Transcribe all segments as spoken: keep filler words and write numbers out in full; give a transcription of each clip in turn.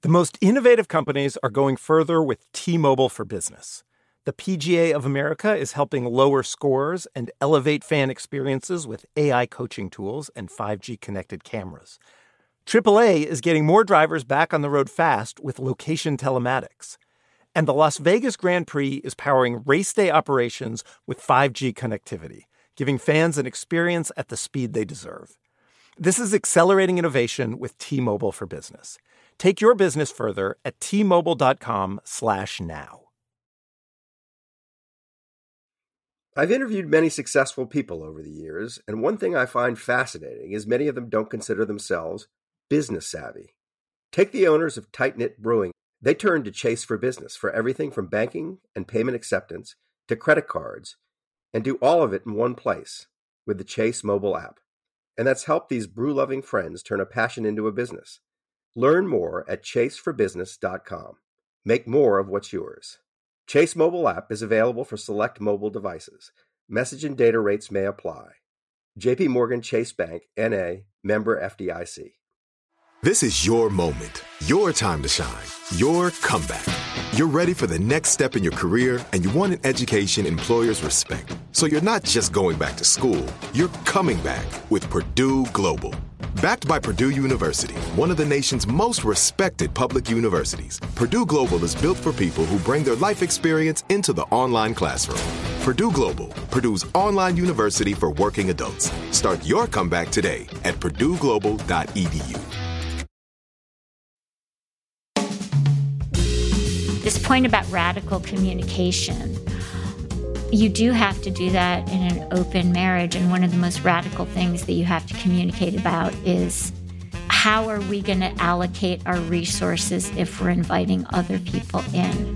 The most innovative companies are going further with T-Mobile for Business. The P G A of America is helping lower scores and elevate fan experiences with A I coaching tools and five G connected cameras. triple A is getting more drivers back on the road fast with location telematics. And the Las Vegas Grand Prix is powering race day operations with five G connectivity, giving fans an experience at the speed they deserve. This is accelerating innovation with T-Mobile for Business. Take your business further at T-Mobile.com slash now. I've interviewed many successful people over the years, and one thing I find fascinating is many of them don't consider themselves business savvy. Take the owners of Tight Knit Brewing. They turned to Chase for Business for everything from banking and payment acceptance to credit cards, and do all of it in one place with the Chase mobile app. And that's helped these brew-loving friends turn a passion into a business. Learn more at chase for business dot com. Make more of what's yours. Chase mobile app is available for select mobile devices. Message and data rates may apply. J P Morgan Chase Bank, N A, member F D I C. This is your moment, your time to shine, your comeback. You're ready for the next step in your career, and you want an education employers respect. So you're not just going back to school, you're coming back with Purdue Global. Backed by Purdue University, one of the nation's most respected public universities, Purdue Global is built for people who bring their life experience into the online classroom. Purdue Global, Purdue's online university for working adults. Start your comeback today at purdue global dot e d u. This point about radical communication, you do have to do that in an open marriage. And one of the most radical things that you have to communicate about is how are we going to allocate our resources if we're inviting other people in?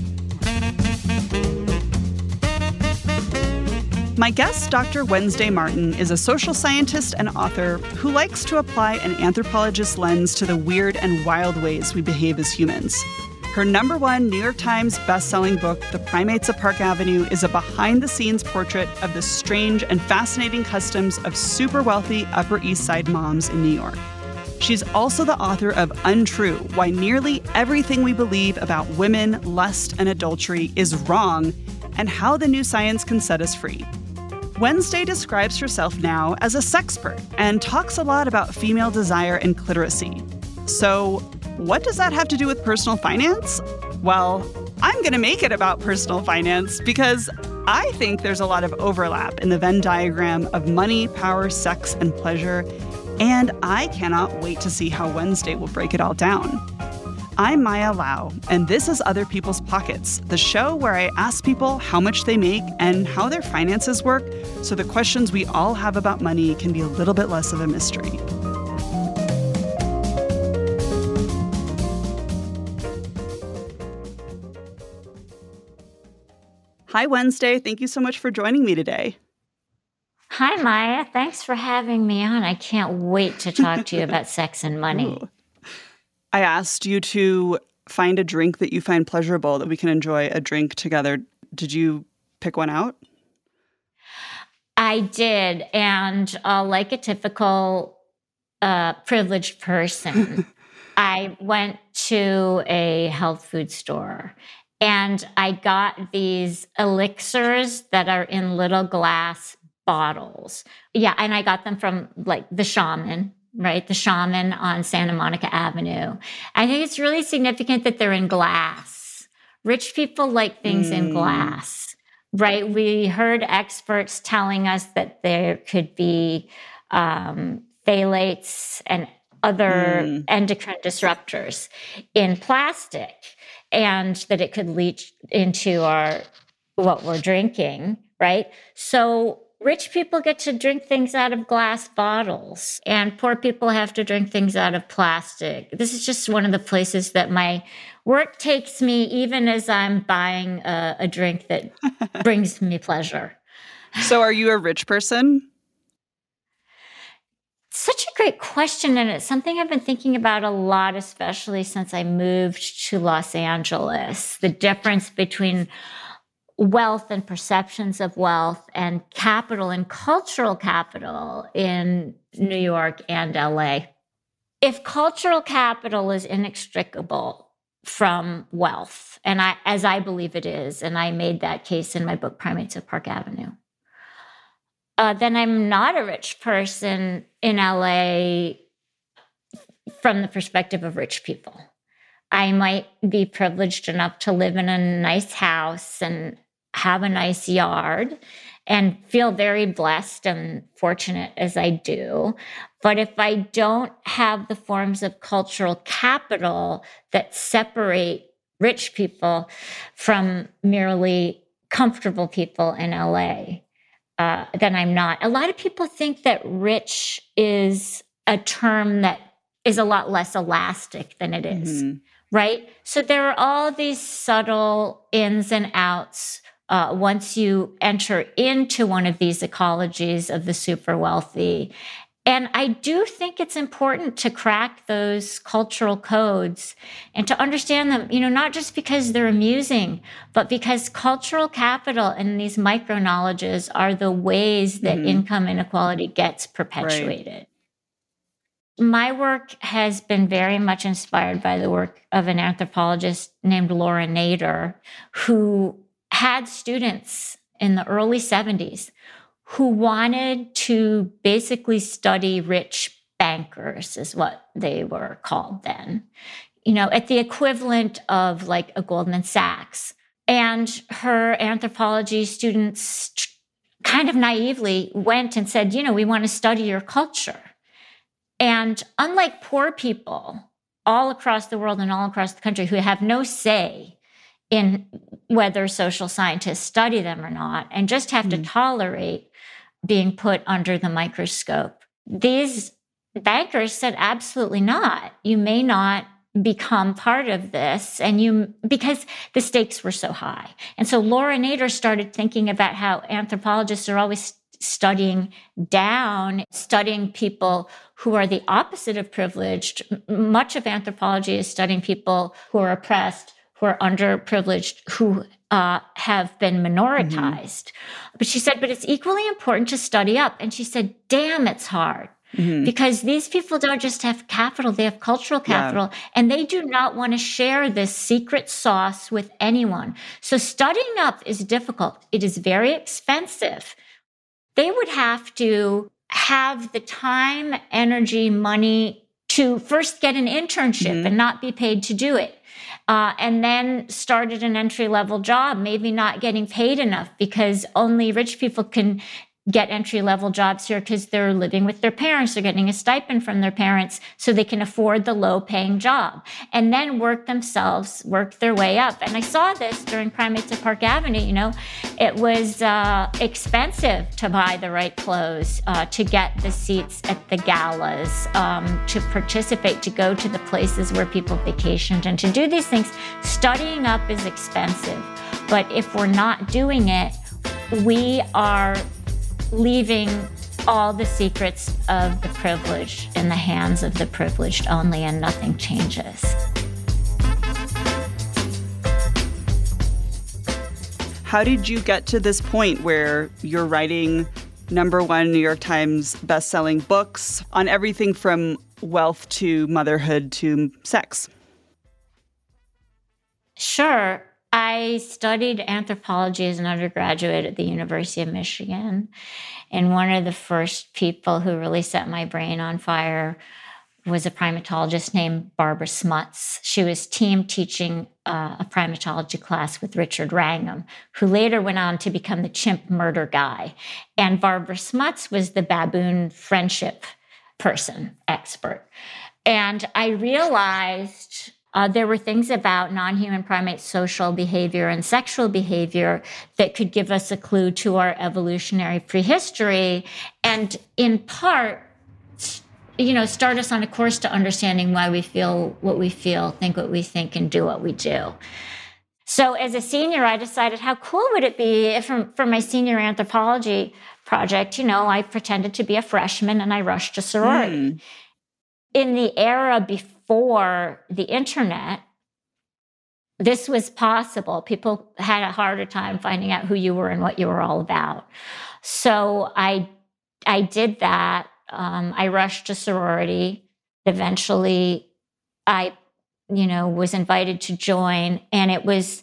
My guest, Doctor Wednesday Martin, is a social scientist and author who likes to apply an anthropologist's lens to the weird and wild ways we behave as humans. Her number one New York Times bestselling book, The Primates of Park Avenue, is a behind-the-scenes portrait of the strange and fascinating customs of super wealthy Upper East Side moms in New York. She's also the author of Untrue, Why Nearly Everything We Believe About Women, Lust, and Adultery is Wrong, and How the New Science Can Set Us Free. Wednesday describes herself now as a sexpert and talks a lot about female desire and clitoracy. So, what does that have to do with personal finance? Well, I'm going to make it about personal finance because I think there's a lot of overlap in the Venn diagram of money, power, sex, and pleasure, and I cannot wait to see how Wednesday will break it all down. I'm Maya Lau, and this is Other People's Pockets, the show where I ask people how much they make and how their finances work so the questions we all have about money can be a little bit less of a mystery. Hi, Wednesday. Thank you so much for joining me today. Hi, Maya. Thanks for having me on. I can't wait to talk to you about sex and money. Ooh. I asked you to find a drink that you find pleasurable, that we can enjoy a drink together. Did you pick one out? I did. And uh, like a typical uh, privileged person, I went to a health food store. And I got these elixirs that are in little glass bottles. Yeah, and I got them from like the Shaman, right? The Shaman on Santa Monica Avenue. I think it's really significant that they're in glass. Rich people like things mm. in glass, right? We heard experts telling us that there could be um, phthalates and other mm. endocrine disruptors in plastic, and that it could leach into our what we're drinking, right? So rich people get to drink things out of glass bottles, and poor people have to drink things out of plastic. This is just one of the places that my work takes me, even as I'm buying a, a drink that brings me pleasure. So are you a rich person? Such a great question, and it's something I've been thinking about a lot, especially since I moved to Los Angeles. The difference between wealth and perceptions of wealth and capital and cultural capital in New York and L A. If cultural capital is inextricable from wealth, and I, as I believe it is, and I made that case in my book, Primates of Park Avenue, uh, then I'm not a rich person in L A from the perspective of rich people. I might be privileged enough to live in a nice house and have a nice yard and feel very blessed and fortunate as I do. But if I don't have the forms of cultural capital that separate rich people from merely comfortable people in L A, uh, then I'm not. A lot of people think that rich is a term that is a lot less elastic than it is, mm-hmm. right? So there are all these subtle ins and outs uh, once you enter into one of these ecologies of the super wealthy. And I do think it's important to crack those cultural codes and to understand them, you know, not just because they're amusing, but because cultural capital and these micro knowledges are the ways that mm-hmm. income inequality gets perpetuated. Right. My work has been very much inspired by the work of an anthropologist named Laura Nader, who had students in the early seventies who wanted to basically study rich bankers, is what they were called then, you know, at the equivalent of like a Goldman Sachs. And her anthropology students kind of naively went and said, you know, we want to study your culture. And unlike poor people all across the world and all across the country who have no say in whether social scientists study them or not, and just have mm-hmm. to tolerate being put under the microscope, these bankers said, absolutely not. You may not become part of this, and you, because the stakes were so high. And so Laura Nader started thinking about how anthropologists are always studying down, studying people who are the opposite of privileged. Much of anthropology is studying people who are oppressed, who are underprivileged, who uh, have been minoritized. Mm-hmm. But she said, but it's equally important to study up. And she said, damn, it's hard. Mm-hmm. Because these people don't just have capital, they have cultural capital, yeah. and they do not want to share this secret sauce with anyone. So studying up is difficult. It is very expensive. They would have to have the time, energy, money to first get an internship mm-hmm. and not be paid to do it. Uh, and then started an entry-level job, maybe not getting paid enough because only rich people can get entry-level jobs here because they're living with their parents. They're getting a stipend from their parents so they can afford the low-paying job. And then work themselves, work their way up. And I saw this during Primates of Park Avenue, you know. It was uh, expensive to buy the right clothes, uh, to get the seats at the galas, um, to participate, to go to the places where people vacationed, and to do these things. Studying up is expensive. But if we're not doing it, we are leaving all the secrets of the privileged in the hands of the privileged only, and nothing changes. How did you get to this point where you're writing number one New York Times best-selling books on everything from wealth to motherhood to sex? Sure. I studied anthropology as an undergraduate at the University of Michigan. And one of the first people who really set my brain on fire was a primatologist named Barbara Smuts. She was team teaching uh, a primatology class with Richard Wrangham, who later went on to become the chimp murder guy. And Barbara Smuts was the baboon friendship person, expert. And I realized Uh, there were things about non-human primate social behavior and sexual behavior that could give us a clue to our evolutionary prehistory, and in part, you know, start us on a course to understanding why we feel what we feel, think what we think, and do what we do. So as a senior, I decided how cool would it be if for, for my senior anthropology project, you know, I pretended to be a freshman and I rushed a sorority. Mm. In the era before For the internet, this was possible. People had a harder time finding out who you were and what you were all about. So I, I did that. Um, I rushed a sorority. eventually I, you know, was invited to join, and it was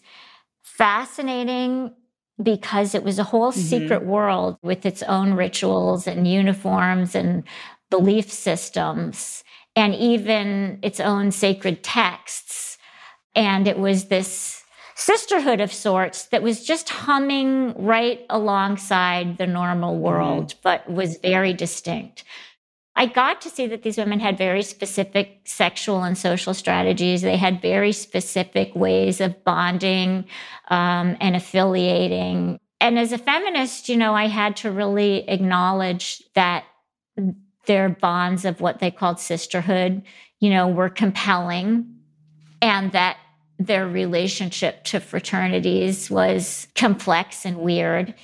fascinating because it was a whole mm-hmm. secret world with its own rituals and uniforms and belief systems, and even its own sacred texts. And it was this sisterhood of sorts that was just humming right alongside the normal world, mm-hmm. but was very distinct. I got to see that these women had very specific sexual and social strategies. They had very specific ways of bonding um, and affiliating. And as a feminist, you know, I had to really acknowledge that their bonds of what they called sisterhood, you know, were compelling, and that their relationship to fraternities was complex and weird.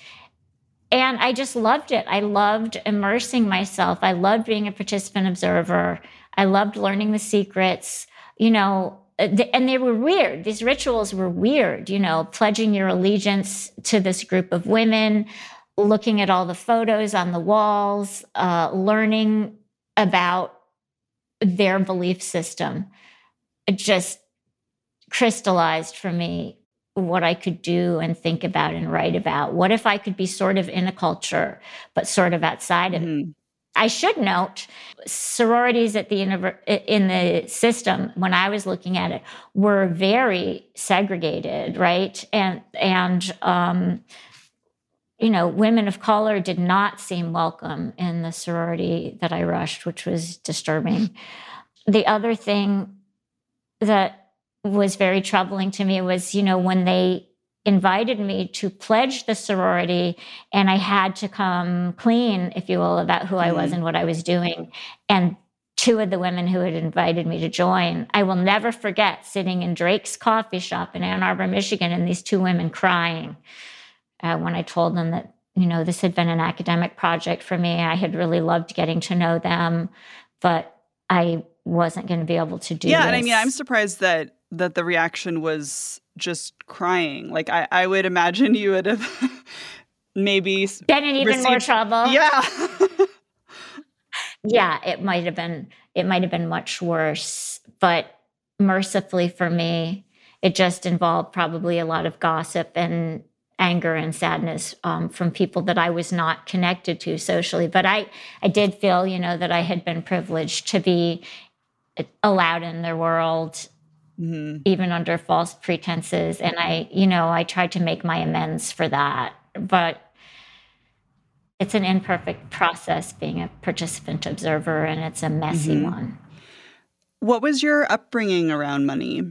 And I just loved it. I loved immersing myself. I loved being a participant observer. I loved learning the secrets, you know, and they were weird. These rituals were weird, you know, pledging your allegiance to this group of women, looking at all the photos on the walls, uh, learning about their belief system. It just crystallized for me what I could do and think about and write about. What if I could be sort of in a culture, but sort of outside of mm-hmm. it? I should note, sororities at the univer- in the system, when I was looking at it, were very segregated, right? And, and um, you know, women of color did not seem welcome in the sorority that I rushed, which was disturbing. The other thing that was very troubling to me was, you know, when they invited me to pledge the sorority, and I had to come clean, if you will, about who I was and what I was doing. And two of the women who had invited me to join, I will never forget sitting in Drake's coffee shop in Ann Arbor, Michigan, and these two women crying uh, when I told them that, you know, this had been an academic project for me. I had really loved getting to know them, but I wasn't going to be able to do yeah, this. And I mean, I'm surprised that that the reaction was just crying. Like, I, I would imagine you would have maybe been in even received, more trouble. Yeah. yeah, it might have been, it might have been much worse. But mercifully for me, it just involved probably a lot of gossip and anger and sadness um, from people that I was not connected to socially. But I, I did feel, you know, that I had been privileged to be allowed in their world, mm-hmm. even under false pretenses. And I, you know, I tried to make my amends for that. But it's an imperfect process being a participant observer, and it's a messy mm-hmm. one. What was your upbringing around money?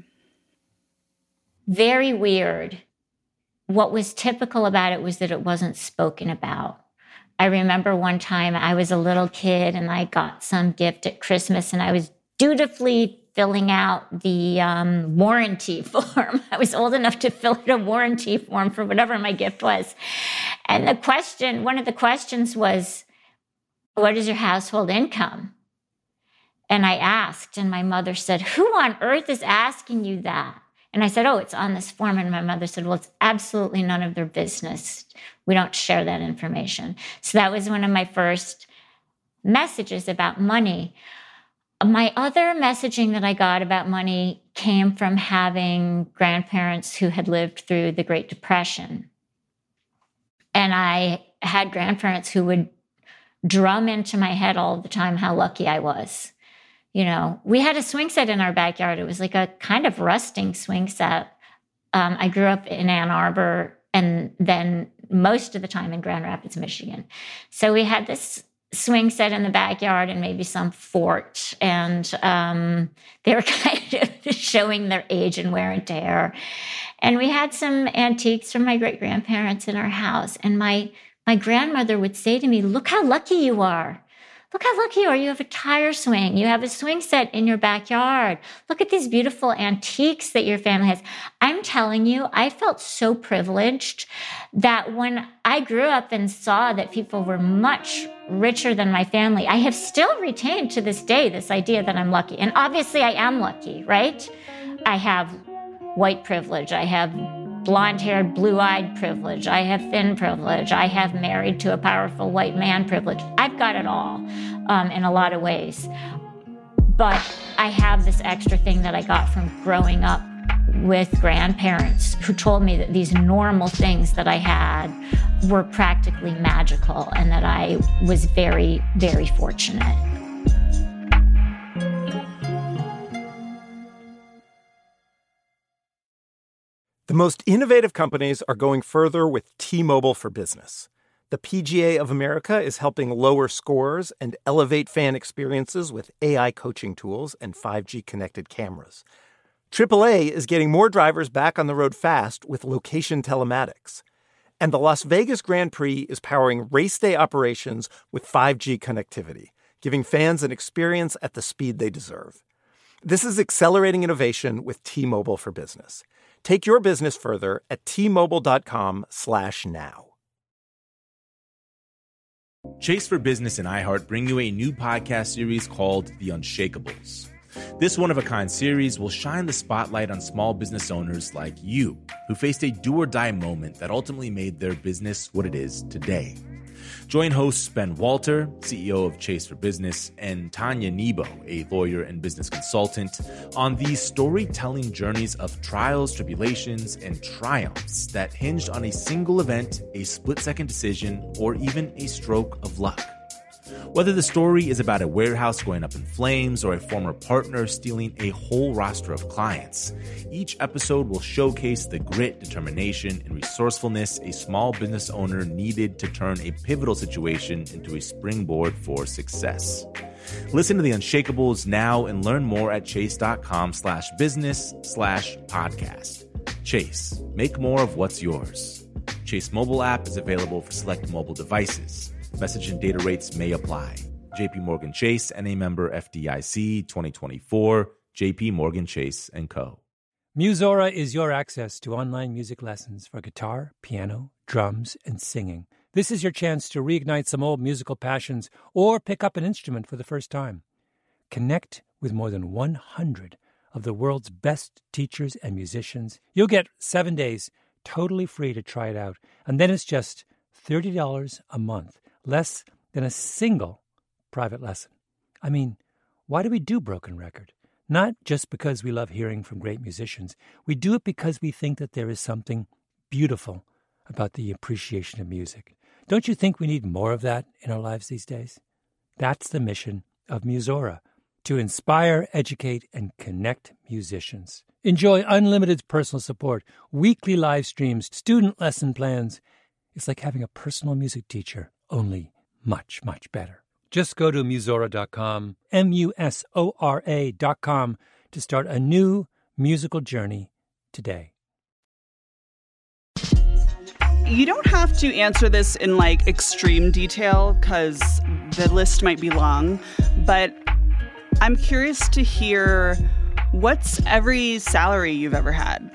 Very weird. What was typical about it was that it wasn't spoken about. I remember one time I was a little kid and I got some gift at Christmas, and I was dutifully filling out the um, warranty form. I was old enough to fill out a warranty form for whatever my gift was. And the question, one of the questions was, what is your household income? And I asked, and my mother said, who on earth is asking you that? And I said, oh, it's on this form. And my mother said, well, it's absolutely none of their business. We don't share that information. So that was one of my first messages about money. My other messaging that I got about money came from having grandparents who had lived through the Great Depression. And I had grandparents who would drum into my head all the time how lucky I was. You know, we had a swing set in our backyard. It was like a kind of rusting swing set. Um, I grew up in Ann Arbor and then most of the time in Grand Rapids, Michigan. So we had this swing set in the backyard and maybe some fort. And um, they were kind of showing their age and wear and tear. And we had some antiques from my great-grandparents in our house. And my, my grandmother would say to me, look how lucky you are. Look how lucky you are. You have a tire swing. You have a swing set in your backyard. Look at these beautiful antiques that your family has. I'm telling you, I felt so privileged that when I grew up and saw that people were much richer than my family, I have still retained to this day this idea that I'm lucky. And obviously I am lucky, right? I have white privilege. I have blonde-haired, blue-eyed privilege. I have thin privilege. I have married to a powerful white man privilege. I've got it all um, in a lot of ways. But I have this extra thing that I got from growing up with grandparents who told me that these normal things that I had were practically magical and that I was very, very fortunate. The most innovative companies are going further with T-Mobile for Business. The P G A of America is helping lower scores and elevate fan experiences with A I coaching tools and five G connected cameras. triple A is getting more drivers back on the road fast with location telematics. And the Las Vegas Grand Prix is powering race day operations with five G connectivity, giving fans an experience at the speed they deserve. This is accelerating innovation with T-Mobile for Business. Take your business further at T-Mobile.com slash now. Chase for Business and iHeart bring you a new podcast series called The Unshakables. This one-of-a-kind series will shine the spotlight on small business owners like you, who faced a do-or-die moment that ultimately made their business what it is today. Join hosts Ben Walter, C E O of Chase for Business, and Tanya Nebo, a lawyer and business consultant, on these storytelling journeys of trials, tribulations, and triumphs that hinged on a single event, a split-second decision, or even a stroke of luck. Whether the story is about a warehouse going up in flames or a former partner stealing a whole roster of clients, each episode will showcase the grit, determination, and resourcefulness a small business owner needed to turn a pivotal situation into a springboard for success. Listen to The Unshakables now and learn more at chase.com slash business slash podcast. Chase, make more of what's yours. Chase mobile app is available for select mobile devices. Message and data rates may apply. J P Morgan Chase, N A member F D I C, twenty twenty-four, J P Morgan Chase and Co. Musora is your access to online music lessons for guitar, piano, drums, and singing. This is your chance to reignite some old musical passions or pick up an instrument for the first time. Connect with more than one hundred of the world's best teachers and musicians. You'll get seven days totally free to try it out, and then it's just thirty dollars a month. Less than a single private lesson. I mean, why do we do Broken Record? Not just because we love hearing from great musicians. We do it because we think that there is something beautiful about the appreciation of music. Don't you think we need more of that in our lives these days? That's the mission of Musora, to inspire, educate, and connect musicians. Enjoy unlimited personal support, weekly live streams, student lesson plans. It's like having a personal music teacher, only much, much better. Just go to musora dot com, M U S O R A dot com, to start a new musical journey today. You don't have to answer this in like extreme detail because the list might be long, but I'm curious to hear, what's every salary you've ever had?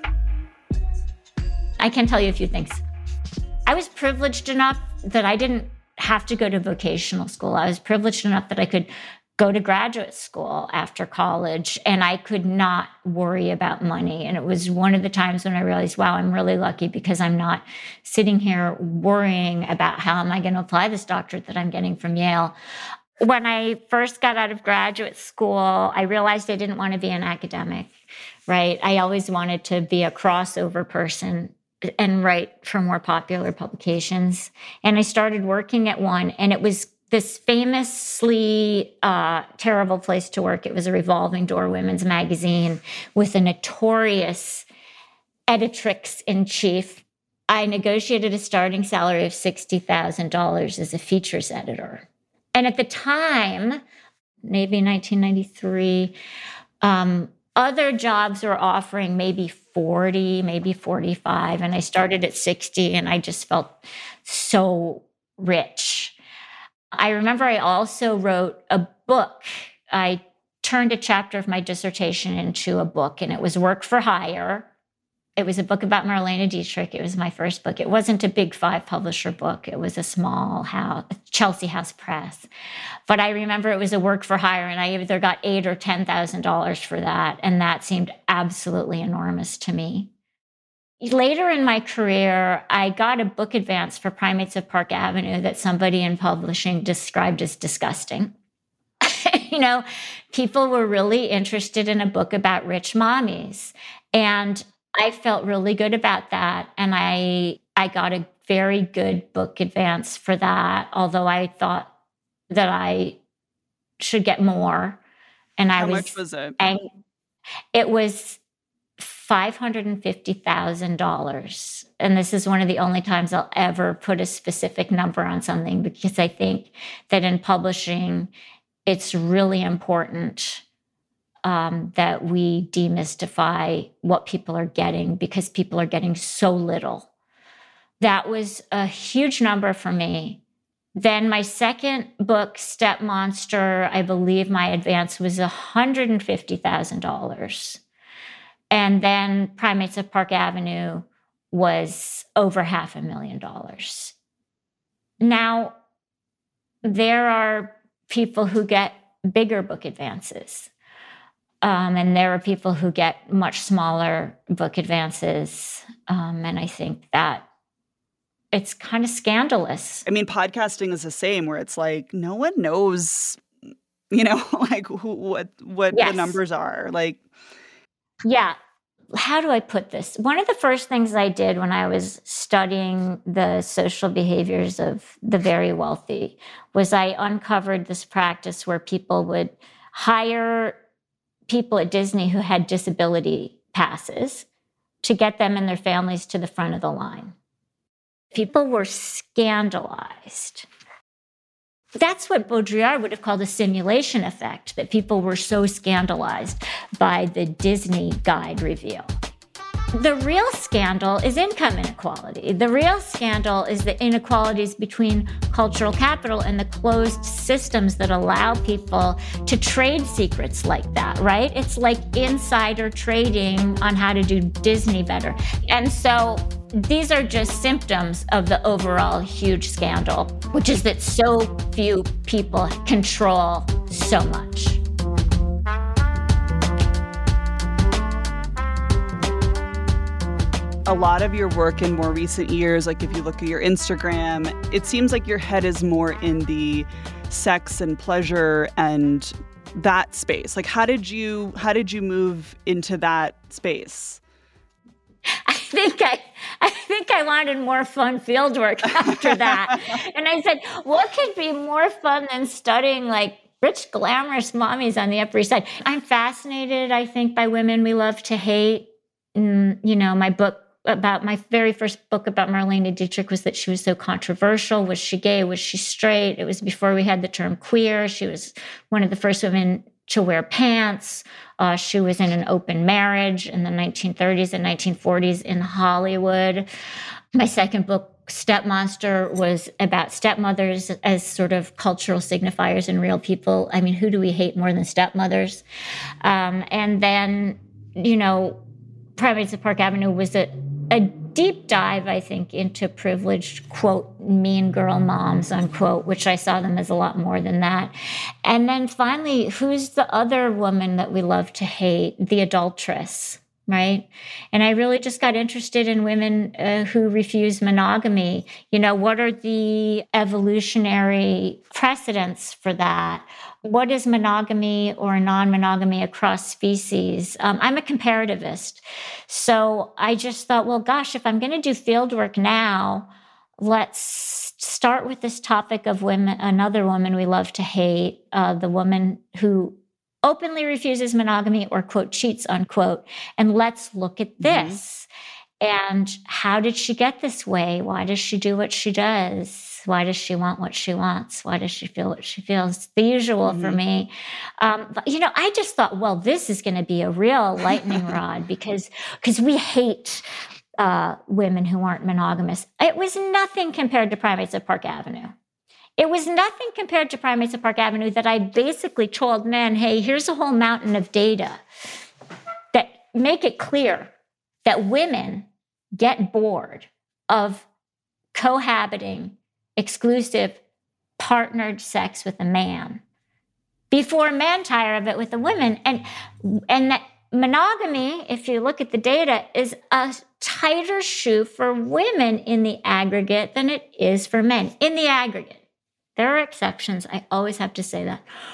I can tell you a few things. I was privileged enough that I didn't have to go to vocational school. I was privileged enough that I could go to graduate school after college and I could not worry about money. And it was one of the times when I realized, wow, I'm really lucky because I'm not sitting here worrying about how am I going to apply this doctorate that I'm getting from Yale. When I first got out of graduate school, I realized I didn't want to be an academic, right? I always wanted to be a crossover person and write for more popular publications. And I started working at one, and it was this famously uh, terrible place to work. It was a revolving door women's magazine with a notorious editrix-in-chief. I negotiated a starting salary of sixty thousand dollars as a features editor. And at the time, maybe nineteen ninety-three, um, other jobs were offering maybe forty, maybe forty-five, and I started at sixty, and I just felt so rich. I remember I also wrote a book. I turned a chapter of my dissertation into a book, and it was Work for Hire. It was a book about Marlene Dietrich. It was my first book. It wasn't a big five publisher book. It was a small house, Chelsea House Press. But I remember it was a work for hire, and I either got eight or ten thousand dollars for that, and that seemed absolutely enormous to me. Later in my career, I got a book advance for Primates of Park Avenue that somebody in publishing described as disgusting. you know, people were really interested in a book about rich mommies. And I felt really good about that. And I I got a very good book advance for that, although I thought that I should get more. And I How was, much was it? I, it was five hundred fifty thousand dollars. And this is one of the only times I'll ever put a specific number on something, because I think that in publishing, it's really important um, that we demystify what people are getting, because people are getting so little. That was a huge number for me. Then my second book, Step Monster, I believe my advance was one hundred fifty thousand dollars. And then Primates of Park Avenue was over half a million dollars. Now, there are people who get bigger book advances. Um, and there are people who get much smaller book advances. Um, and I think that it's kind of scandalous. I mean, podcasting is the same, where it's like, no one knows, you know, like who, what, what Yes. the numbers are. Like, Yeah. How do I put this? One of the first things I did when I was studying the social behaviors of the very wealthy was I uncovered this practice where people would hire people at Disney who had disability passes to get them and their families to the front of the line. People were scandalized. That's what Baudrillard would have called a simulation effect, that people were so scandalized by the Disney guide reveal. The real scandal is income inequality. The real scandal is the inequalities between cultural capital and the closed systems that allow people to trade secrets like that, right? It's like insider trading on how to do Disney better. And so these are just symptoms of the overall huge scandal, which is that so few people control so much. a lot of your work in more recent years, like if you look at your Instagram, it seems like your head is more in the sex and pleasure and that space. Like, how did you how did you move into that space? I think I, I think I wanted more fun field work after that. And I said, what could be more fun than studying like rich, glamorous mommies on the Upper East Side? I'm fascinated, I think, by women we love to hate. And, you know, my book about my very first book about Marlene Dietrich was that she was so controversial. Was she gay? Was she straight? It was before we had the term queer. She was one of the first women to wear pants. Uh, she was in an open marriage in the nineteen thirties and nineteen forties in Hollywood. My second book, Step Monster, was about stepmothers as sort of cultural signifiers and real people. I mean, who do we hate more than stepmothers? Um, and then, you know, Primates of Park Avenue was a, a deep dive, I think, into privileged, quote, mean girl moms, unquote, which I saw them as a lot more than that. And then finally, who's the other woman that we love to hate? The adulteress, right? And I really just got interested in women uh, who refuse monogamy. You know, what are the evolutionary precedents for that? What is monogamy or non-monogamy across species? Um, I'm a comparativist. So I just thought, well, gosh, if I'm going to do field work now, let's start with this topic of women, another woman we love to hate, uh, the woman who openly refuses monogamy or, quote, cheats, unquote. And let's look at this. Mm-hmm. And how did she get this way? Why does she do what she does? Why does she want what she wants? Why does she feel what she feels? The usual mm-hmm. for me. Um, but, you know, I just thought, well, this is going to be a real lightning rod because because we hate uh, women who aren't monogamous. It was nothing compared to Primates of Park Avenue. It was nothing compared to Primates of Park Avenue that I basically told men, hey, here's a whole mountain of data that make it clear that women get bored of cohabiting exclusive partnered sex with a man before men tire of it with the women. And, and that monogamy, if you look at the data, is a tighter shoe for women in the aggregate than it is for men in the aggregate. There are exceptions. I always have to say that.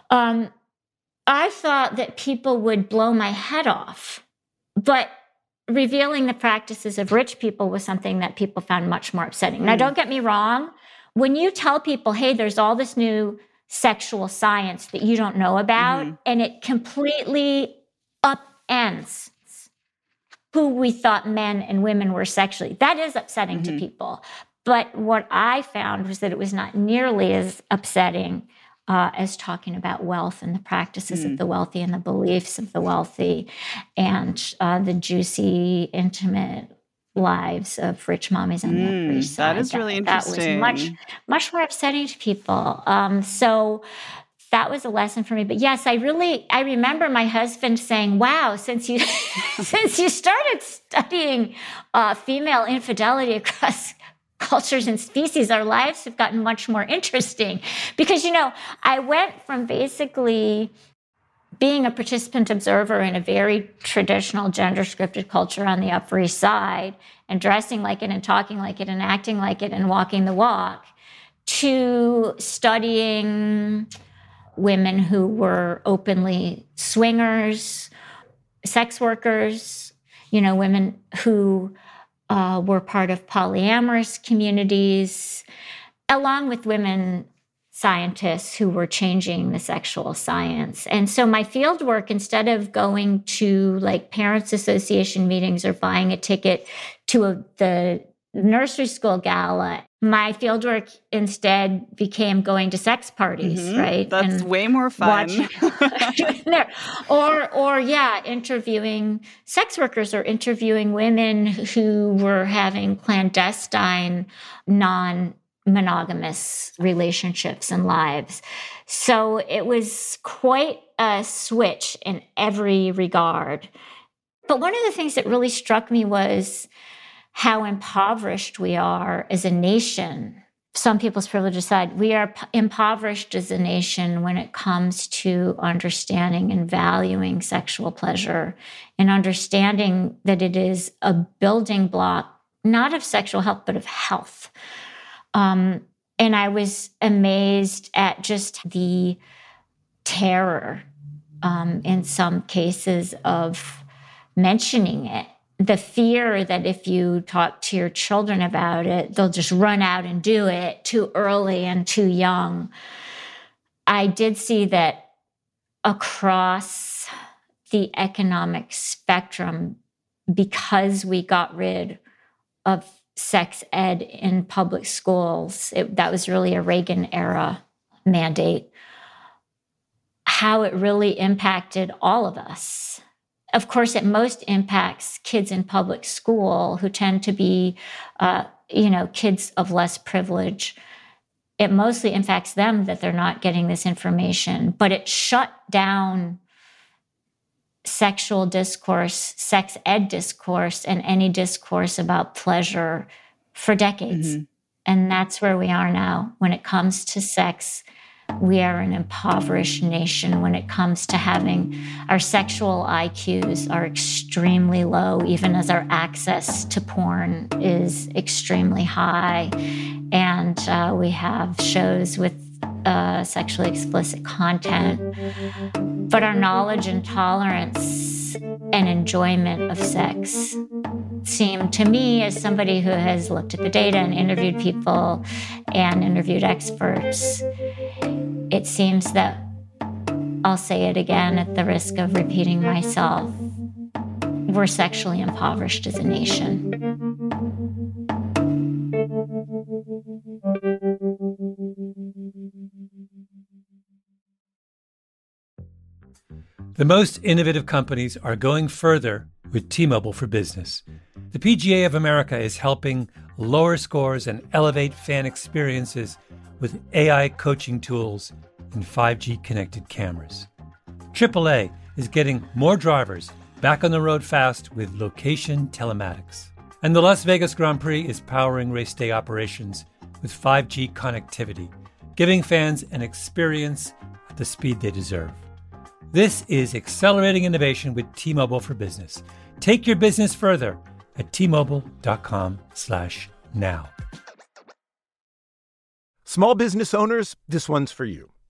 Um, I thought that people would blow my head off, but revealing the practices of rich people was something that people found much more upsetting. Mm. Now, don't get me wrong. When you tell people, hey, there's all this new sexual science that you don't know about, mm-hmm. and it completely upends who we thought men and women were sexually, that is upsetting mm-hmm. to people. But what I found was that it was not nearly as upsetting uh, as talking about wealth and the practices mm. of the wealthy and the beliefs of the wealthy and uh, the juicy, intimate lives of rich mommies on mm, the Upper East Side. That is really that, interesting. That was much, much more upsetting to people. Um, so that was a lesson for me. But yes, I really, I remember my husband saying, wow, since you, since you started studying uh, female infidelity across cultures and species, our lives have gotten much more interesting. Because, you know, I went from basically being a participant observer in a very traditional gender-scripted culture on the Upper East Side and dressing like it and talking like it and acting like it and walking the walk, to studying women who were openly swingers, sex workers, you know, women who Uh, were part of polyamorous communities, along with women scientists who were changing the sexual science. And so my field work, instead of going to like parents association meetings or buying a ticket to a, the nursery school gala, my field work instead became going to sex parties, mm-hmm. right? That's and way more fun. or, or yeah, interviewing sex workers or interviewing women who were having clandestine, non-monogamous relationships and lives. So it was quite a switch in every regard. But one of the things that really struck me was how impoverished we are as a nation. Some people's privilege aside, we are p- impoverished as a nation when it comes to understanding and valuing sexual pleasure and understanding that it is a building block, not of sexual health, but of health. Um, and I was amazed at just the terror um, in some cases of mentioning it. The fear that if you talk to your children about it, they'll just run out and do it too early and too young. I did see that across the economic spectrum, because we got rid of sex ed in public schools, it, that was really a Reagan era mandate, how it really impacted all of us. Of course, it most impacts kids in public school who tend to be, uh, you know, kids of less privilege. It mostly impacts them that they're not getting this information, but it shut down sexual discourse, sex ed discourse, and any discourse about pleasure for decades. Mm-hmm. And that's where we are now. When it comes to sex, we are an impoverished nation. When it comes to having our sexual I Qs are extremely low, even as our access to porn is extremely high. And uh, we have shows with uh, sexually explicit content. But our knowledge and tolerance and enjoyment of sex seem to me, as somebody who has looked at the data and interviewed people and interviewed experts, it seems that, I'll say it again at the risk of repeating myself, we're sexually impoverished as a nation. The most innovative companies are going further with T-Mobile for Business. The P G A of America is helping lower scores and elevate fan experiences with A I coaching tools and five G connected cameras. triple A is getting more drivers back on the road fast with location telematics. And the Las Vegas Grand Prix is powering race day operations with five G connectivity, giving fans an experience at the speed they deserve. This is accelerating innovation with T-Mobile for Business. Take your business further at T-Mobile.com slash now. Small business owners, this one's for you.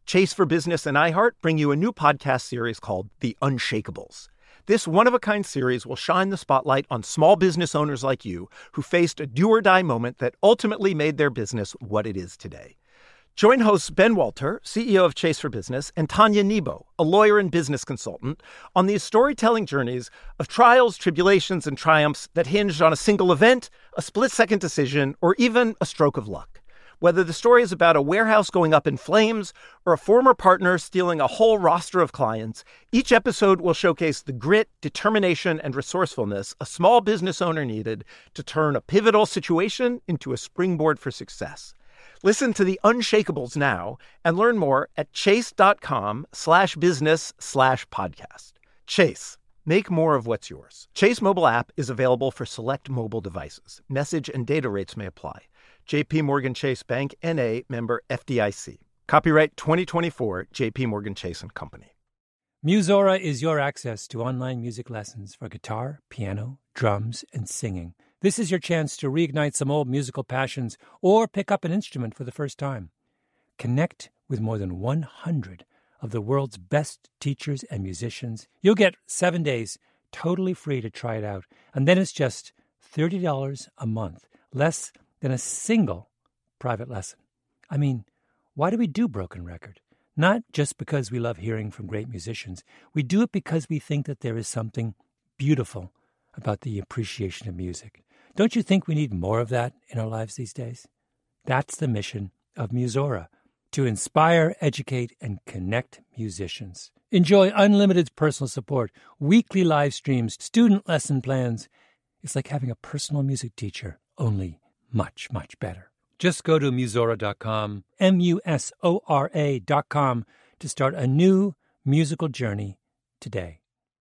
Chase for Business and iHeart bring you a new podcast series called The Unshakables. This one-of-a-kind series will shine the spotlight on small business owners like you who faced a do-or-die moment that ultimately made their business what it is today. Join hosts Ben Walter, C E O of Chase for Business, and Tanya Nebo, a lawyer and business consultant, on these storytelling journeys of trials, tribulations, and triumphs that hinged on a single event, a split-second decision, or even a stroke of luck. Whether the story is about a warehouse going up in flames or a former partner stealing a whole roster of clients, each episode will showcase the grit, determination, and resourcefulness a small business owner needed to turn a pivotal situation into a springboard for success. Listen to The Unshakables now and learn more at chase.com slash business slash podcast. Chase, make more of what's yours. Chase mobile app is available for select mobile devices. Message and data rates may apply. J P Morgan Chase Bank, N A, member F D I C. Copyright twenty twenty-four, J P Morgan Chase and Company. Musora is your access to online music lessons for guitar, piano, drums, and singing. This is your chance to reignite some old musical passions or pick up an instrument for the first time. Connect with more than one hundred of the world's best teachers and musicians. You'll get seven days totally free to try it out, and then it's just thirty dollars a month, less than a single private lesson. I mean, why do we do Broken Record? Not just because we love hearing from great musicians. We do it because we think that there is something beautiful about the appreciation of music. Don't you think we need more of that in our lives these days? That's the mission of Musora, to inspire, educate, and connect musicians. Enjoy unlimited personal support, weekly live streams, student lesson plans. It's like having a personal music teacher, only much, much better. Just go to musora dot com, M U S O R A dot com, to start a new musical journey today.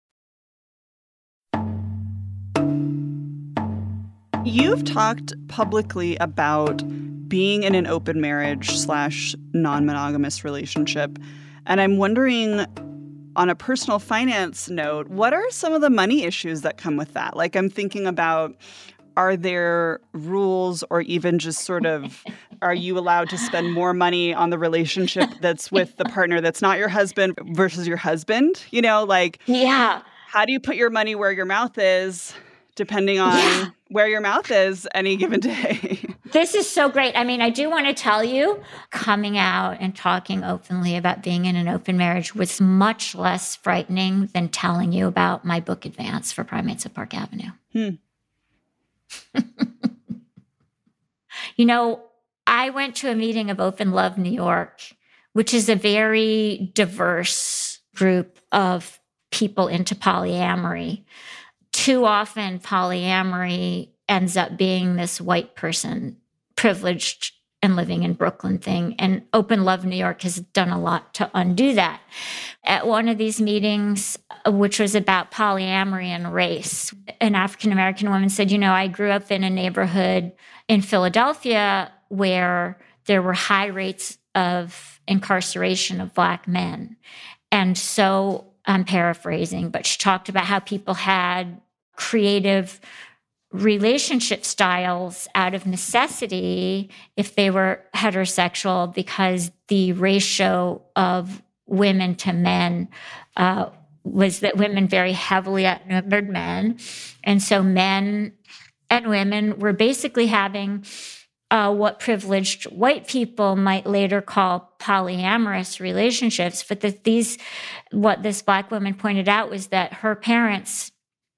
You've talked publicly about being in an open marriage slash non-monogamous relationship. And I'm wondering, on a personal finance note, what are some of the money issues that come with that? Like, I'm thinking about, are there rules or even just sort of, are you allowed to spend more money on the relationship that's with the partner that's not your husband versus your husband? You know, like, Yeah. how do you put your money where your mouth is, depending on Yeah. where your mouth is any given day? This is so great. I mean, I do want to tell you, coming out and talking openly about being in an open marriage was much less frightening than telling you about my book advance for Primates of Park Avenue. Hmm. You know, I went to a meeting of Open Love New York, which is a very diverse group of people into polyamory. Too often, polyamory ends up being this white person, privileged and living in Brooklyn thing. And Open Love New York has done a lot to undo that. At one of these meetings, which was about polyamory and race, an African-American woman said, you know, I grew up in a neighborhood in Philadelphia where there were high rates of incarceration of Black men. And so, I'm paraphrasing, but she talked about how people had creative relationship styles out of necessity if they were heterosexual, because the ratio of women to men uh, was that women very heavily outnumbered men. And so men and women were basically having uh, what privileged white people might later call polyamorous relationships. But that these, what this Black woman pointed out was that her parents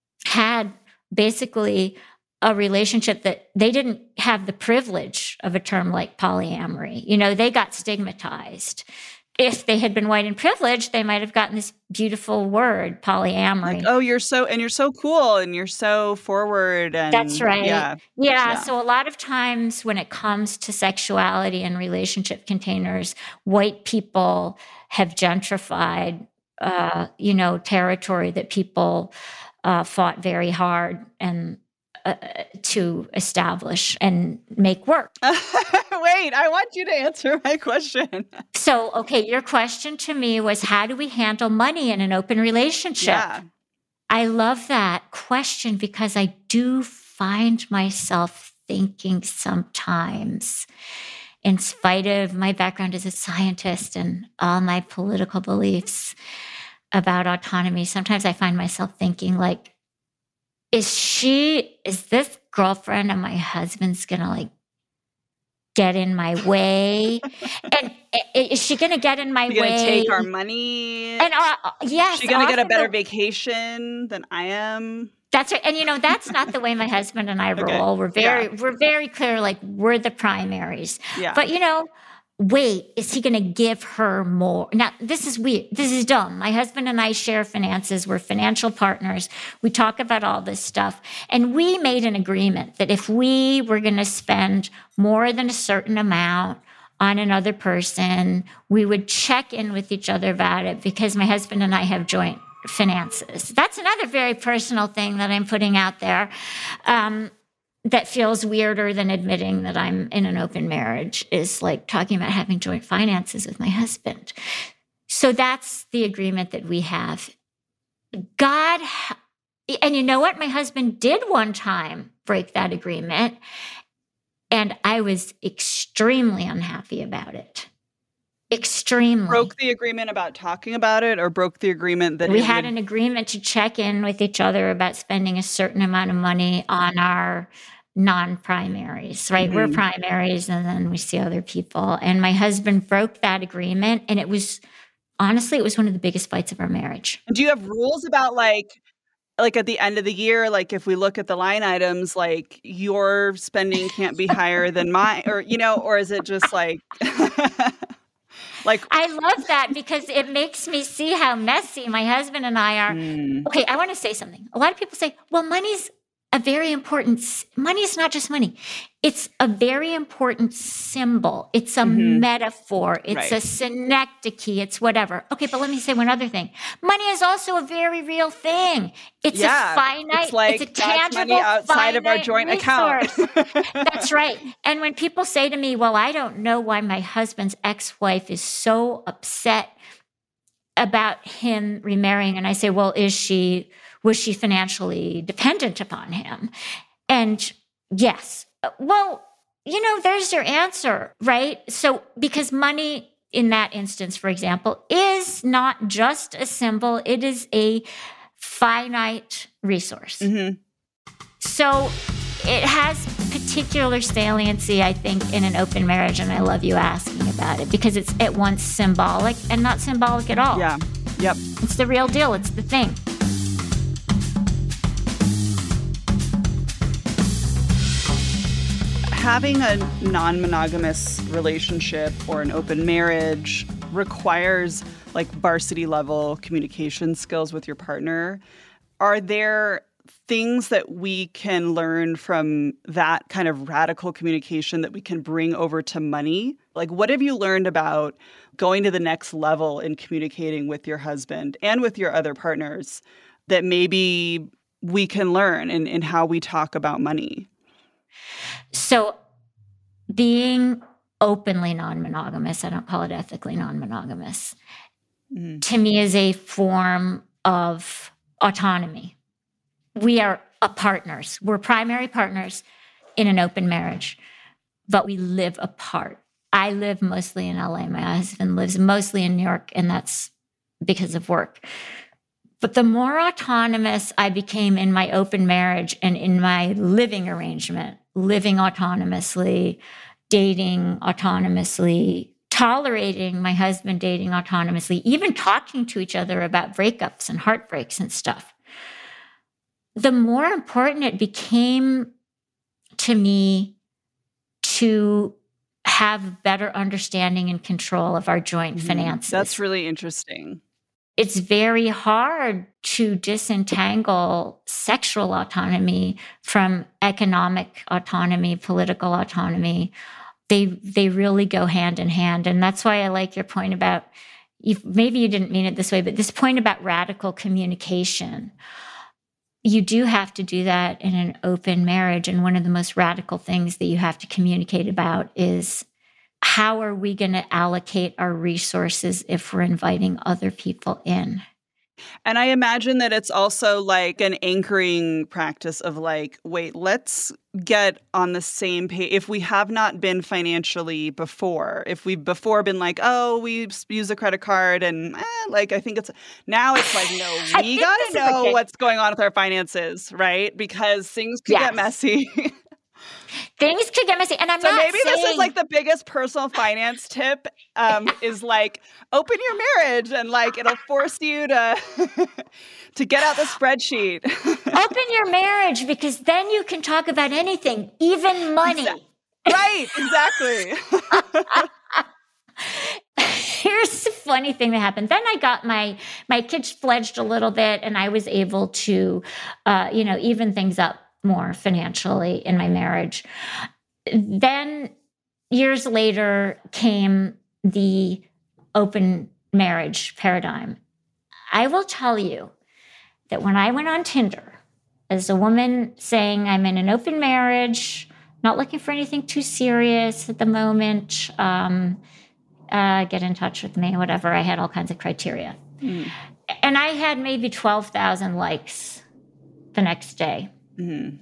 had basically a relationship that they didn't have the privilege of a term like polyamory. You know, they got stigmatized. If they had been white and privileged, they might have gotten this beautiful word, polyamory. Like, oh, you're so, and you're so cool and you're so forward. And That's right. Yeah. yeah. Yeah. So a lot of times when it comes to sexuality and relationship containers, white people have gentrified, uh, you know, territory that people uh, fought very hard and uh, to establish and make work. Wait, I want you to answer my question. So, okay, your question to me was, how do we handle money in an open relationship? Yeah. I love that question because I do find myself thinking sometimes, in spite of my background as a scientist and all my political beliefs about autonomy, sometimes I find myself thinking like, is she, is this girlfriend of my husband's going to like get in my way? And is she going to get in my She's way? Going to take our money? And uh, yes. She's going to get a better the, vacation than I am? That's right. And you know, that's not the way my husband and I roll. Okay. We're very, yeah. we're very clear, like we're the primaries. Yeah. But you know, wait, is he going to give her more? Now, this is weird. This is dumb. My husband and I share finances. We're financial partners. We talk about all this stuff. And we made an agreement that if we were going to spend more than a certain amount on another person, we would check in with each other about it because my husband and I have joint finances. That's another very personal thing that I'm putting out there. Um, that feels weirder than admitting that I'm in an open marriage is like talking about having joint finances with my husband. So that's the agreement that we have. God, and you know what? My husband did one time break that agreement, and I was extremely unhappy about it. Extremely. Broke the agreement about talking about it, or broke the agreement that we had would... an agreement to check in with each other about spending a certain amount of money on our non-primaries, right? Mm-hmm. We're primaries and then we see other people. And my husband broke that agreement. And it was, honestly, it was one of the biggest fights of our marriage. Do you have rules about like, like at the end of the year, like if we look at the line items, like your spending can't be higher than mine, or, you know, or is it just like... Like, I love that because it makes me see how messy my husband and I are. Mm. Okay, I want to say something. A lot of people say, well, money's a very important, money is not just money. It's a very important symbol. It's a mm-hmm. metaphor. It's right. a synecdoche. It's whatever. Okay, but let me say one other thing. Money is also a very real thing. It's yeah, a finite, it's, like, it's a tangible, money outside of our joint resource. account. That's right. And when people say to me, well, I don't know why my husband's ex-wife is so upset about him remarrying. And I say, well, is she, was she financially dependent upon him? And yes. Well, you know, there's your answer, right? So because money in that instance, for example, is not just a symbol, it is a finite resource. Mm-hmm. So it has particular saliency, I think, in an open marriage, and I love you asking about it because it's at once symbolic and not symbolic at all. Yeah, yep. It's the real deal. It's the thing. Having a non-monogamous relationship or an open marriage requires like varsity level communication skills with your partner. Are there things that we can learn from that kind of radical communication that we can bring over to money? Like, what have you learned about going to the next level in communicating with your husband and with your other partners that maybe we can learn in, in how we talk about money? So being openly non-monogamous, I don't call it ethically non-monogamous, mm-hmm. to me is a form of autonomy. We are a partners. We're primary partners in an open marriage, but we live apart. I live mostly in L A. My husband lives mostly in New York, and that's because of work. But the more autonomous I became in my open marriage and in my living arrangement, living autonomously, dating autonomously, tolerating my husband dating autonomously, even talking to each other about breakups and heartbreaks and stuff, the more important it became to me to have better understanding and control of our joint mm-hmm. finances. That's really interesting. It's very hard to disentangle sexual autonomy from economic autonomy, political autonomy. They they really go hand in hand. And that's why I like your point about, maybe you didn't mean it this way, but this point about radical communication. You do have to do that in an open marriage. And one of the most radical things that you have to communicate about is, how are we going to allocate our resources if we're inviting other people in? And I imagine that it's also like an anchoring practice of like, wait, let's get on the same page. If we have not been financially before, if we've before been like, oh, we use a credit card and eh, like, I think it's now it's like, no, we got to know okay. what's going on with our finances, right? Because things could yes. get messy. Things could get messy. And I'm so not maybe saying... this is like the biggest personal finance tip um, is like open your marriage and like it'll force you to to get out the spreadsheet. Open your marriage because then you can talk about anything, even money. Right, exactly. Here's the funny thing that happened. Then I got my my kids fledged a little bit and I was able to uh, you know, even things up more financially in my marriage. Then years later came the open marriage paradigm. I will tell you that when I went on Tinder as a woman saying I'm in an open marriage, not looking for anything too serious at the moment, um, uh, get in touch with me, whatever. I had all kinds of criteria. Mm. And I had maybe twelve thousand likes the next day. Mm-hmm.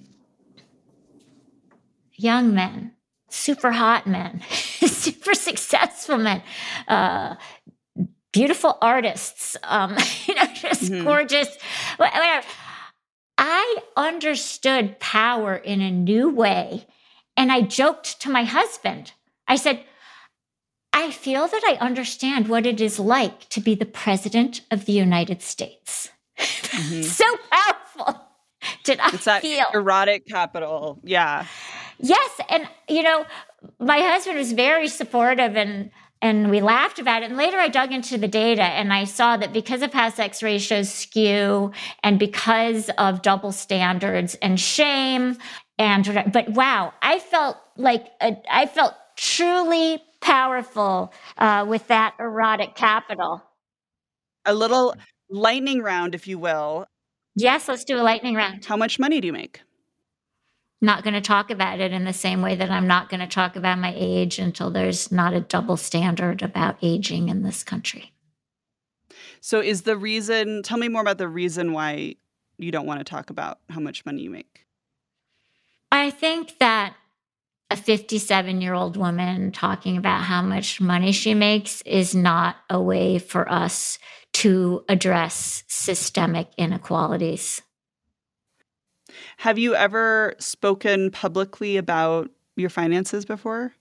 Young men, super hot men, super successful men, uh, beautiful artists, um, you know, just mm-hmm. gorgeous. Whatever. I understood power in a new way. And I joked to my husband. I said, I feel that I understand what it is like to be the president of the United States. Mm-hmm. So powerful. Did I it's that feel erotic capital? Yeah. Yes, and you know, my husband was very supportive, and and we laughed about it. And later, I dug into the data, and I saw that because of how sex ratios skew, and because of double standards and shame, and but wow, I felt like a, I felt truly powerful uh, with that erotic capital. A little lightning round, if you will. Yes, let's do a lightning round. How much money do you make? Not going to talk about it in the same way that I'm not going to talk about my age until there's not a double standard about aging in this country. So is the reason, tell me more about the reason why you don't want to talk about how much money you make. I think that a fifty-seven-year-old woman talking about how much money she makes is not a way for us to address systemic inequalities. Have you ever spoken publicly about your finances before?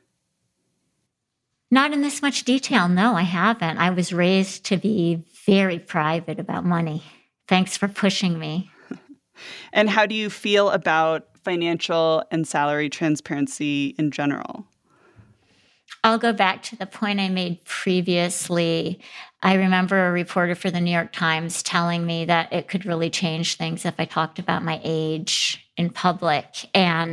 Not in this much detail. No, I haven't. I was raised to be very private about money. Thanks for pushing me. And how do you feel about financial and salary transparency in general? I'll go back to the point I made previously. I remember a reporter for the New York Times telling me that it could really change things if I talked about my age in public. And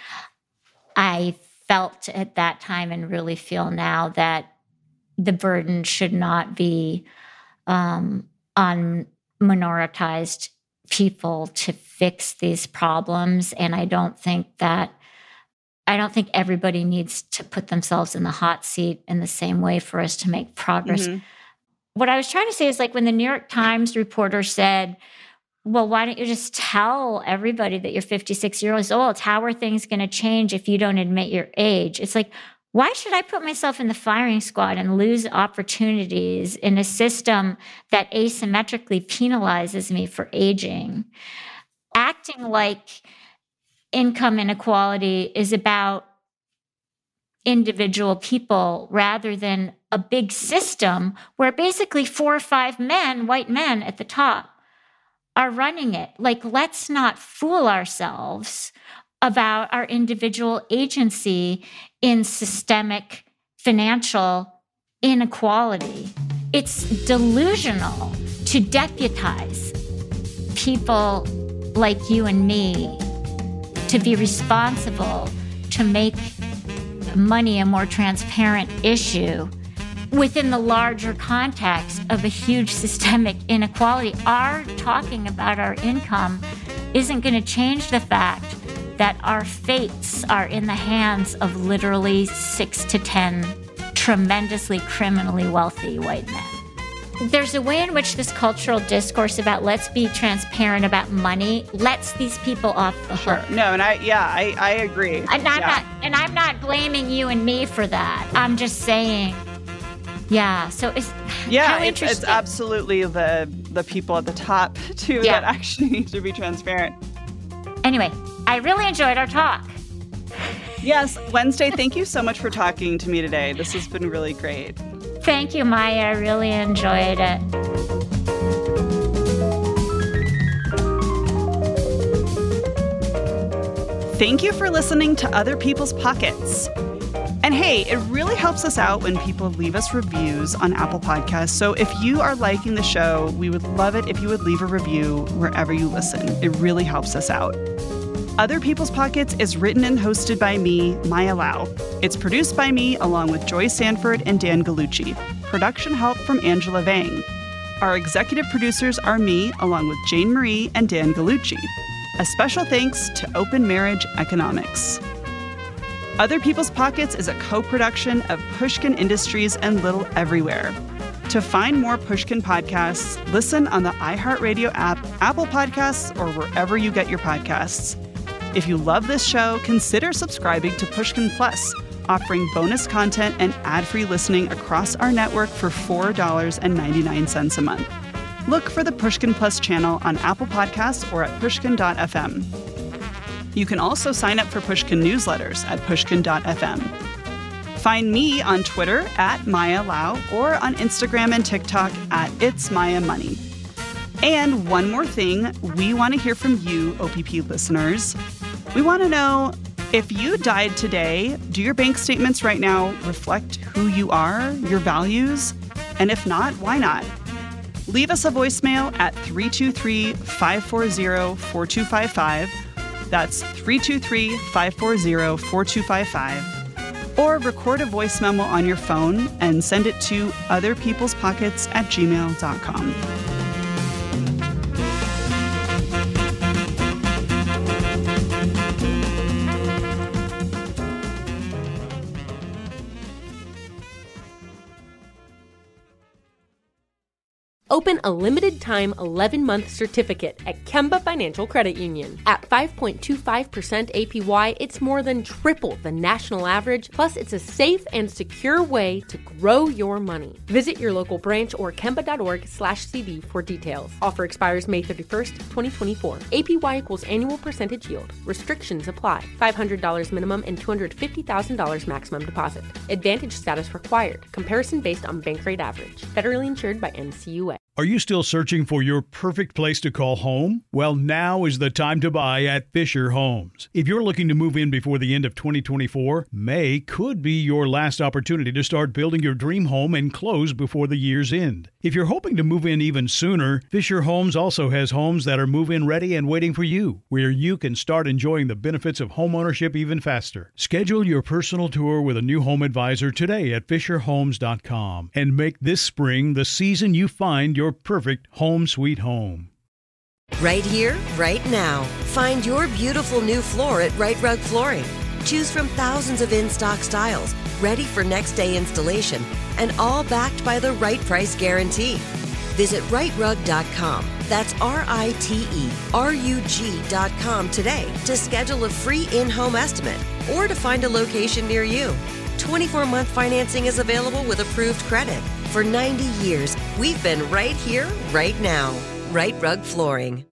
I felt at that time and really feel now that the burden should not be um, on minoritized people to fix these problems. And I don't think that I don't think everybody needs to put themselves in the hot seat in the same way for us to make progress. Mm-hmm. What I was trying to say is like when the New York Times reporter said, well, why don't you just tell everybody that you're fifty-six years old? How are things going to change if you don't admit your age? It's like, why should I put myself in the firing squad and lose opportunities in a system that asymmetrically penalizes me for aging? Acting like income inequality is about individual people rather than a big system where basically four or five men, white men at the top, are running it. Like, let's not fool ourselves about our individual agency in systemic financial inequality. It's delusional to deputize people like you and me to be responsible to make money a more transparent issue within the larger context of a huge systemic inequality. Our talking about our income isn't going to change the fact that our fates are in the hands of literally six to ten tremendously criminally wealthy white men. there's a way in which this cultural discourse about let's be transparent about money lets these people off the hook. Sure. No, and I, yeah, I, I agree. And I'm yeah. not, and I'm not blaming you and me for that. I'm just saying, yeah. So it's yeah, how it's, interesting. it's absolutely the the people at the top too Yeah. that actually need to be transparent. Anyway, I really enjoyed our talk. Yes, Wednesday, thank you so much for talking to me today. This has been really great. Thank you, Maya. I really enjoyed it. Thank you for listening to Other People's Pockets. And hey, it really helps us out when people leave us reviews on Apple Podcasts. So if you are liking the show, we would love it if you would leave a review wherever you listen. It really helps us out. Other People's Pockets is written and hosted by me, Maya Lau. It's produced by me along with Joy Sanford and Dan Gallucci. Production help from Angela Vang. Our executive producers are me along with Jane Marie and Dan Gallucci. A special thanks to Open Marriage Economics. Other People's Pockets is a co-production of Pushkin Industries and Little Everywhere. To find more Pushkin podcasts, listen on the iHeartRadio app, Apple Podcasts, or wherever you get your podcasts. If you love this show, consider subscribing to Pushkin Plus, offering bonus content and ad-free listening across our network for four dollars and ninety-nine cents a month. Look for the Pushkin Plus channel on Apple Podcasts or at pushkin dot f m. You can also sign up for Pushkin newsletters at pushkin dot f m. Find me on Twitter at Maya Lau or on Instagram and TikTok at It's Maya Money. And one more thing, we want to hear from you, O P P listeners. We want to know, if you died today, do your bank statements right now reflect who you are, your values? And if not, why not? Leave us a voicemail at three two three, five four zero, four two five five. That's three two three, five four zero, four two five five. Or record a voice memo on your phone and send it to otherpeoplespockets at gmail dot com. Open a limited-time eleven-month certificate at Kemba Financial Credit Union. At five point two five percent A P Y, it's more than triple the national average, plus it's a safe and secure way to grow your money. Visit your local branch or kemba dot org slash c d for details. Offer expires May thirty-first, twenty twenty-four. A P Y equals annual percentage yield. Restrictions apply. five hundred dollars minimum and two hundred fifty thousand dollars maximum deposit. Advantage status required. Comparison based on bank rate average. Federally insured by N C U A. Are you still searching for your perfect place to call home? Well, now is the time to buy at Fisher Homes. If you're looking to move in before the end of twenty twenty-four, May could be your last opportunity to start building your dream home and close before the year's end. If you're hoping to move in even sooner, Fisher Homes also has homes that are move-in ready and waiting for you, where you can start enjoying the benefits of homeownership even faster. Schedule your personal tour with a new home advisor today at fisher homes dot com and make this spring the season you find your perfect home sweet home. Right here, right now. Find your beautiful new floor at Right Rug Flooring. Choose from thousands of in-stock styles, ready for next day installation, and all backed by the right price guarantee. Visit right rug dot com. That's R I T E R U G dot com today to schedule a free in-home estimate or to find a location near you. twenty-four month financing is available with approved credit. For ninety years, we've been right here, right now. Right Rug Flooring.